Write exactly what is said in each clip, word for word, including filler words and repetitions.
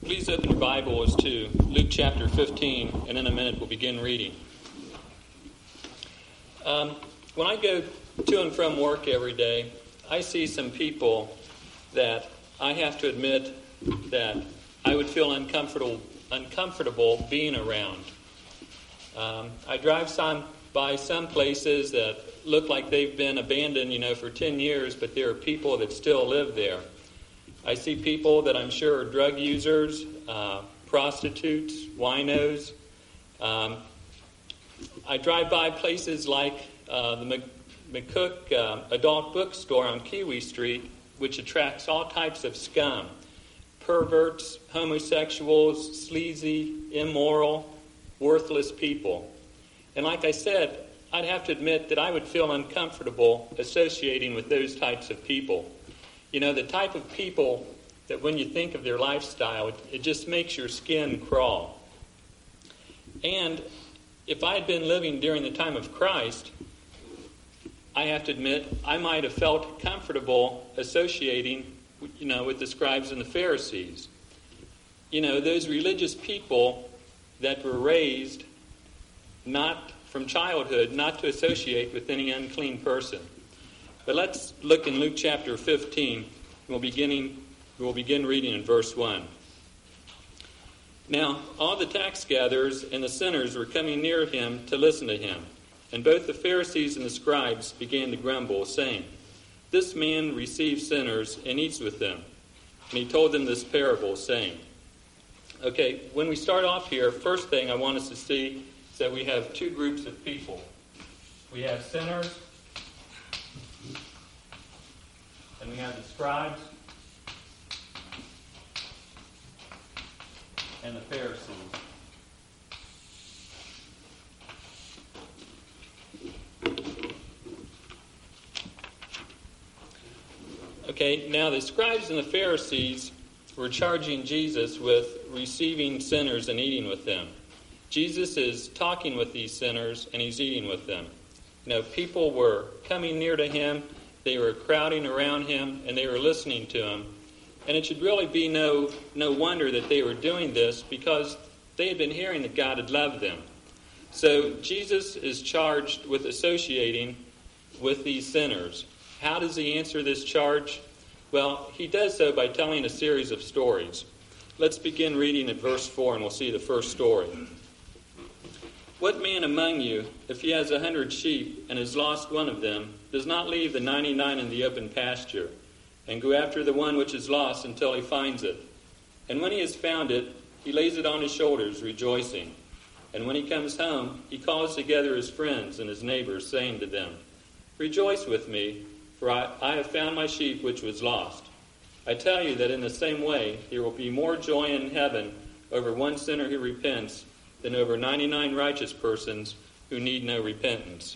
Please open your Bibles to Luke chapter fifteen, and in a minute we'll begin reading. Um, when I go to and from work every day, I see some people that I have to admit that I would feel uncomfortable uncomfortable being around. Um, I drive some by some places that look like they've been abandoned, you know, for ten years, but there are people that still live there. I see people that I'm sure are drug users, uh, prostitutes, winos. Um, I drive by places like uh, the McCook uh, Adult Bookstore on Kiwi Street, which attracts all types of scum, perverts, homosexuals, sleazy, immoral, worthless people. And like I said, I'd have to admit that I would feel uncomfortable associating with those types of people. You know, the type of people that when you think of their lifestyle, it, it just makes your skin crawl. And if I had been living during the time of Christ, I have to admit, I might have felt comfortable associating, you know, with the scribes and the Pharisees. You know, those religious people that were raised not from childhood, not to associate with any unclean person. But let's look in Luke chapter fifteen. We'll beginning we'll begin reading in verse one. Now all the tax gatherers and the sinners were coming near him to listen to him, and both the Pharisees and the scribes began to grumble, saying, "This man receives sinners and eats with them." And he told them this parable, saying, okay, when we start off here, first thing I want us to see is that we have two groups of people. We have sinners, and we have the scribes and the Pharisees. Okay, now the scribes and the Pharisees were charging Jesus with receiving sinners and eating with them. Jesus is talking with these sinners and he's eating with them. You know, people were coming near to him. They were crowding around him, and they were listening to him. And it should really be no no wonder that they were doing this, because they had been hearing that God had loved them. So Jesus is charged with associating with these sinners. How does he answer this charge? Well, he does so by telling a series of stories. Let's begin reading at verse four, and we'll see the first story. "What man among you, if he has a hundred sheep and has lost one of them, does not leave the ninety-nine in the open pasture, and go after the one which is lost until he finds it? And when he has found it, he lays it on his shoulders, rejoicing. And when he comes home, he calls together his friends and his neighbors, saying to them, 'Rejoice with me, for I, I have found my sheep which was lost.' I tell you that in the same way there will be more joy in heaven over one sinner who repents than over ninety-nine righteous persons who need no repentance."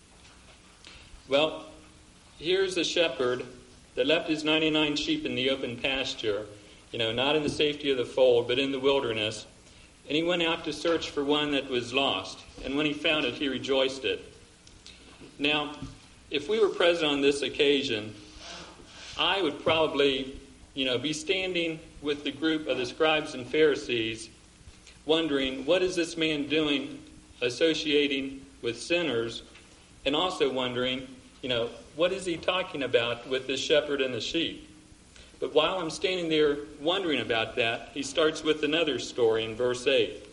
Well, here's a shepherd that left his ninety-nine sheep in the open pasture, you know, not in the safety of the fold, but in the wilderness. And he went out to search for one that was lost. And when he found it, he rejoiced it. Now, if we were present on this occasion, I would probably, you know, be standing with the group of the scribes and Pharisees, wondering, what is this man doing associating with sinners, and also wondering, you know, what is he talking about with the shepherd and the sheep? But while I'm standing there wondering about that, he starts with another story in verse eight.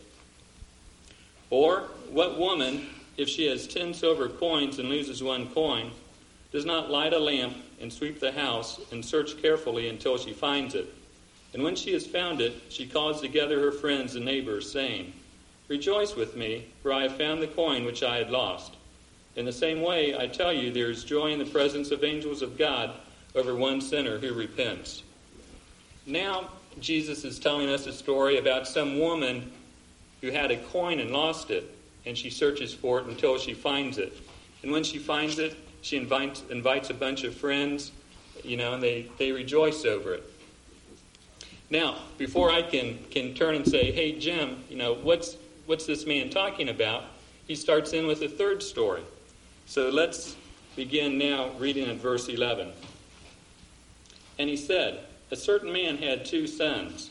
"Or what woman, if she has ten silver coins and loses one coin, does not light a lamp and sweep the house and search carefully until she finds it? And when she has found it, she calls together her friends and neighbors, saying, 'Rejoice with me, for I have found the coin which I had lost.' In the same way, I tell you, there is joy in the presence of angels of God over one sinner who repents." Now, Jesus is telling us a story about some woman who had a coin and lost it, and she searches for it until she finds it. And when she finds it, she invites, invites a bunch of friends, you know, and they, they rejoice over it. Now, before I can, can turn and say, "Hey, Jim, you know, what's what's this man talking about?" he starts in with a third story. So let's begin now reading at verse eleven. "And he said, 'A certain man had two sons,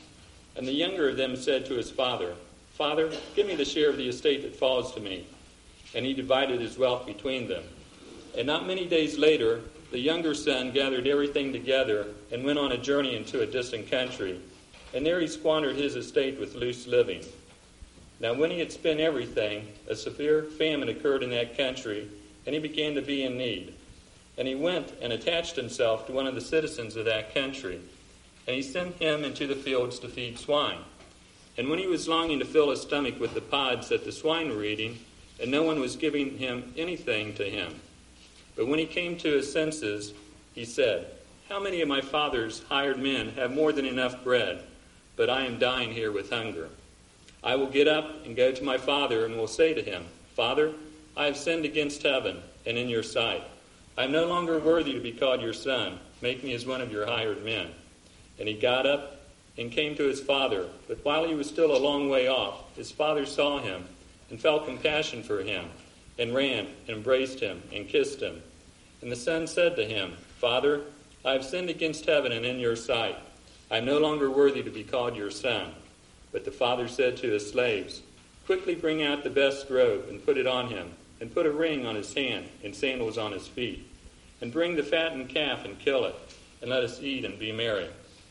And the younger of them said to his father, Father, give me the share of the estate that falls to me. And he divided his wealth between them. And not many days later, the younger son gathered everything together and went on a journey into a distant country. And there he squandered his estate with loose living. Now when he had spent everything, a severe famine occurred in that country, and he began to be in need. And he went and attached himself to one of the citizens of that country. And he sent him into the fields to feed swine. And when he was longing to fill his stomach with the pods that the swine were eating, and no one was giving him anything to him. But when he came to his senses, he said, How many of my father's hired men have more than enough bread, but I am dying here with hunger? I will get up and go to my father and will say to him, Father, I have sinned against heaven and in your sight. I am no longer worthy to be called your son. Make me as one of your hired men. And he got up and came to his father. But while he was still a long way off, his father saw him and felt compassion for him, and ran and embraced him and kissed him. And the son said to him, Father, I have sinned against heaven and in your sight. I am no longer worthy to be called your son. But the father said to his slaves, Quickly bring out the best robe and put it on him, and put a ring on his hand and sandals on his feet. And bring the fattened calf and kill it, and let us eat and be merry.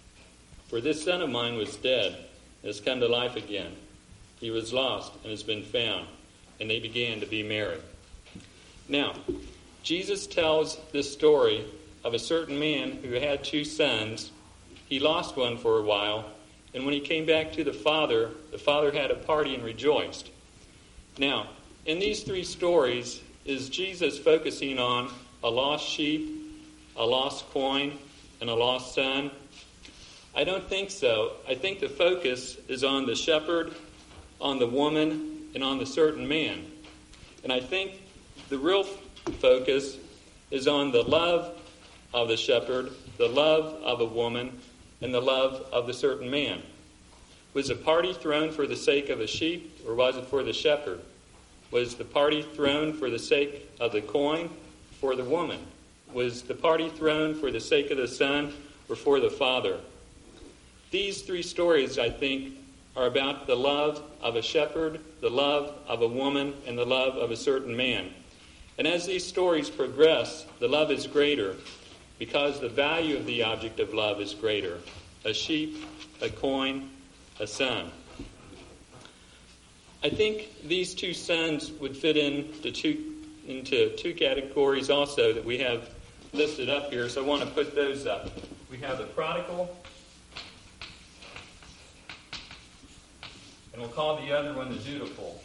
For this son of mine was dead and has come to life again. He was lost and has been found. And they began to be merry. Now, Jesus tells this story of a certain man who had two sons. He lost one for a while, and when he came back to the father, the father had a party and rejoiced. Now, in these three stories, is Jesus focusing on a lost sheep, a lost coin, and a lost son? I don't think so. I think the focus is on the shepherd, on the woman, and on the certain man. And I think the real focus is on the love of the shepherd, the love of a woman, and the love of the certain man. Was the party thrown for the sake of a sheep, or was it for the shepherd? Was the party thrown for the sake of the coin, for the woman? Was the party thrown for the sake of the son, or for the father? These three stories, I think, are about the love of a shepherd, the love of a woman, and the love of a certain man. And as these stories progress, the love is greater because the value of the object of love is greater. A sheep, a coin, a son. I think these two sons would fit into two, into two categories also that we have listed up here, so I want to put those up. We have the prodigal, and we'll call the other one the dutiful.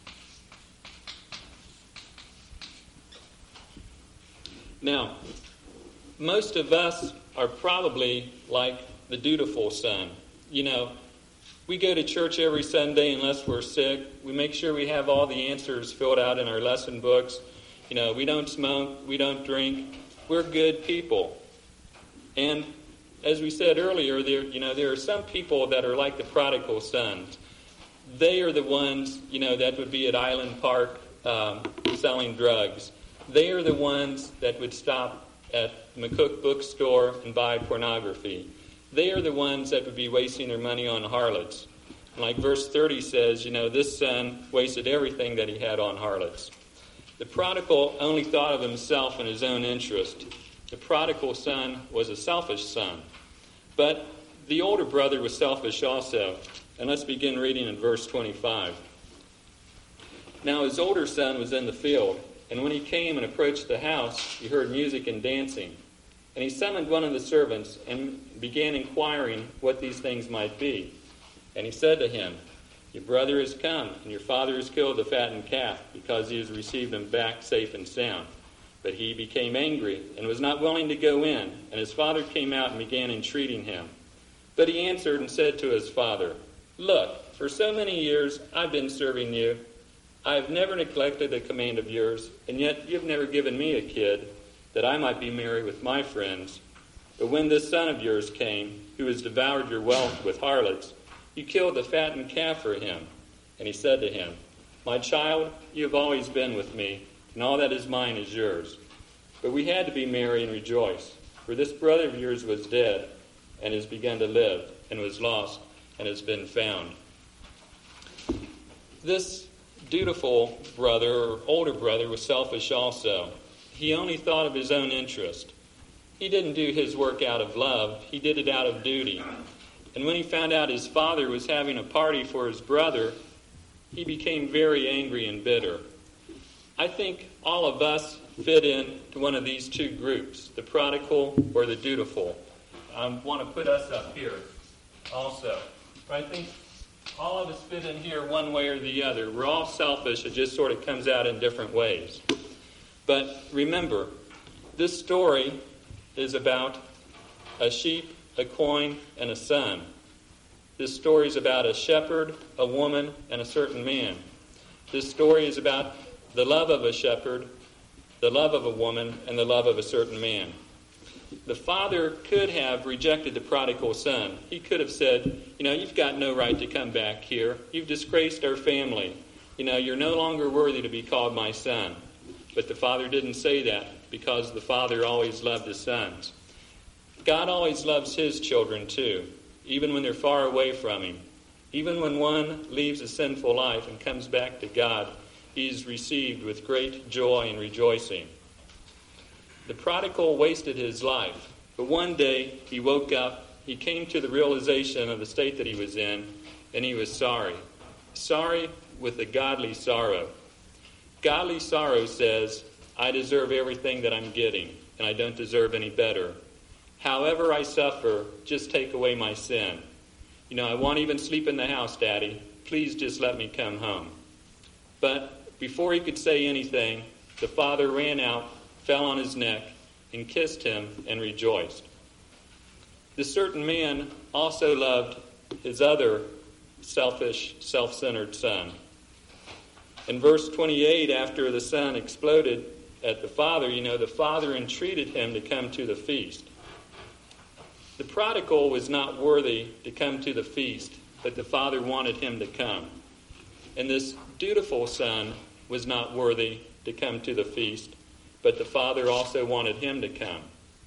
Now, most of us are probably like the dutiful son. You know, we go to church every Sunday unless we're sick. We make sure we have all the answers filled out in our lesson books. You know, we don't smoke, we don't drink. We're good people. And as we said earlier, there, you know, there are some people that are like the prodigal sons. They are the ones, you know, that would be at Island Park um, selling drugs. They are the ones that would stop at McCook bookstore and buy pornography. They are the ones that would be wasting their money on harlots. Like verse thirty says, you know, this son wasted everything that he had on harlots. The prodigal only thought of himself and his own interest. The prodigal son was a selfish son. But the older brother was selfish also. And let's begin reading in verse twenty-five. Now his older son was in the field, and when he came and approached the house, he heard music and dancing. And he summoned one of the servants and began inquiring what these things might be. And he said to him, Your brother has come, and your father has killed the fattened calf, because he has received him back safe and sound. But he became angry and was not willing to go in, and his father came out and began entreating him. But he answered and said to his father, Look, for so many years I've been serving you. I have never neglected a command of yours, and yet you've never given me a kid, that I might be merry with my friends. But when this son of yours came, who has devoured your wealth with harlots, you killed the fattened calf for him. And he said to him, My child, you have always been with me, and all that is mine is yours. But we had to be merry and rejoice, for this brother of yours was dead, and has begun to live, and was lost, and has been found. This dutiful brother, or older brother, was selfish also. He only thought of his own interest. He didn't do his work out of love. He did it out of duty. And when he found out his father was having a party for his brother, he became very angry and bitter. I think all of us fit into one of these two groups, the prodigal or the dutiful. I want to put us up here also. I think all of us fit in here one way or the other. We're all selfish. It just sort of comes out in different ways. But remember, this story is about a sheep, a coin, and a son. This story is about a shepherd, a woman, and a certain man. This story is about the love of a shepherd, the love of a woman, and the love of a certain man. The father could have rejected the prodigal son. He could have said, you know, you've got no right to come back here. You've disgraced our family. You know, you're no longer worthy to be called my son. But the father didn't say that because the father always loved his sons. God always loves his children too, even when they're far away from him. Even when one leaves a sinful life and comes back to God, he's received with great joy and rejoicing. The prodigal wasted his life, but one day he woke up, he came to the realization of the state that he was in, and he was sorry. Sorry with a godly sorrow. Godly sorrow says, I deserve everything that I'm getting, and I don't deserve any better. However I suffer, just take away my sin. You know, I won't even sleep in the house, Daddy. Please just let me come home. But before he could say anything, the father ran out, fell on his neck, and kissed him and rejoiced. This certain man also loved his other selfish, self-centered son. In verse twenty-eight, after the son exploded at the father, you know, the father entreated him to come to the feast. The prodigal was not worthy to come to the feast, but the father wanted him to come. And this dutiful son was not worthy to come to the feast, but the father also wanted him to come.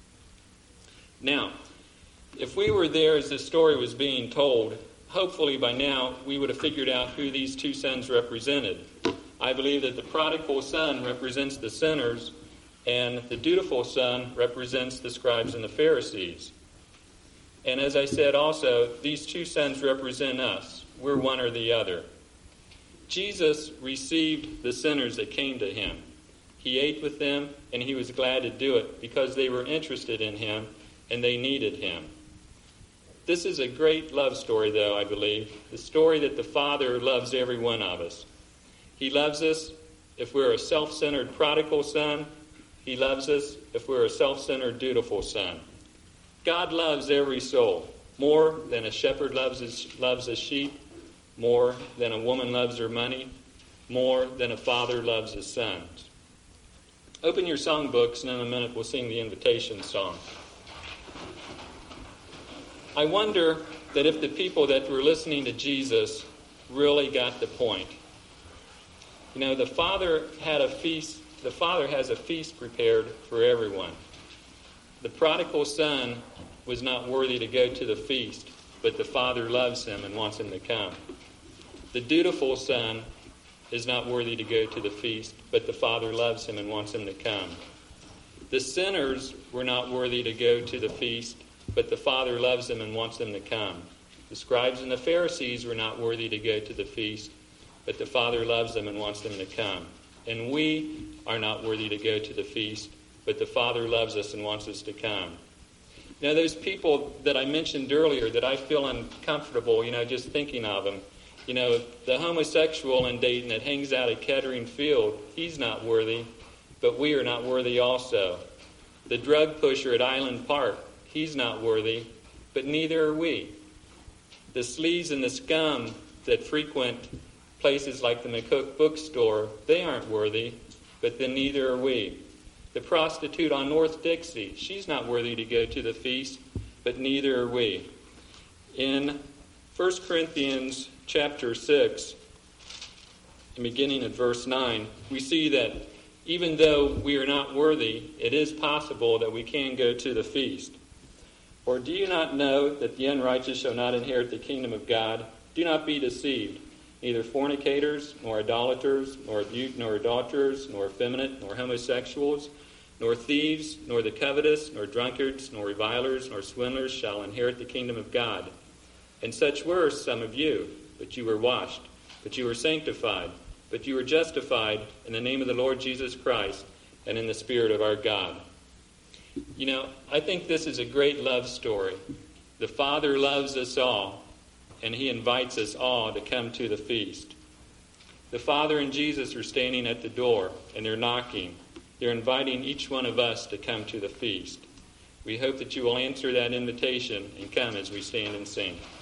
Now, if we were there as this story was being told, hopefully by now we would have figured out who these two sons represented. I believe that the prodigal son represents the sinners, and the dutiful son represents the scribes and the Pharisees. And as I said also, these two sons represent us. We're one or the other. Jesus received the sinners that came to him. He ate with them, and he was glad to do it because they were interested in him and they needed him. This is a great love story, though, I believe. The story that the Father loves every one of us. He loves us if we're a self-centered prodigal son. He loves us if we're a self-centered dutiful son. God loves every soul more than a shepherd loves his, loves a sheep, more than a woman loves her money, more than a father loves his sons. Open your songbooks, and in a minute we'll sing the invitation song. I wonder that if the people that were listening to Jesus really got the point. You know, the Father had a feast, the Father has a feast prepared for everyone. The prodigal son was not worthy to go to the feast, but the Father loves him and wants him to come. The dutiful son is not worthy to go to the feast, but the Father loves him and wants him to come. The sinners were not worthy to go to the feast, but the Father loves them and wants them to come. The scribes and the Pharisees were not worthy to go to the feast, but the Father loves them and wants them to come. And we are not worthy to go to the feast, but the Father loves us and wants us to come. Now, those people that I mentioned earlier that I feel uncomfortable, you know, just thinking of them, you know, the homosexual in Dayton that hangs out at Kettering Field, he's not worthy, but we are not worthy also. The drug pusher at Island Park, he's not worthy, but neither are we. The sleaze and the scum that frequent places like the McCook bookstore, they aren't worthy, but then neither are we. The prostitute on North Dixie, she's not worthy to go to the feast, but neither are we. In First Corinthians chapter six, beginning at verse nine, we see that even though we are not worthy, it is possible that we can go to the feast. Or do you not know that the unrighteous shall not inherit the kingdom of God? Do not be deceived. Neither fornicators, nor idolaters, nor, nor adulterers, nor effeminate, nor homosexuals, nor thieves, nor the covetous, nor drunkards, nor revilers, nor swindlers shall inherit the kingdom of God. And such were some of you, but you were washed, but you were sanctified, but you were justified in the name of the Lord Jesus Christ and in the Spirit of our God. You know, I think this is a great love story. The Father loves us all, and he invites us all to come to the feast. The Father and Jesus are standing at the door, and they're knocking. They're inviting each one of us to come to the feast. We hope that you will answer that invitation and come as we stand and sing.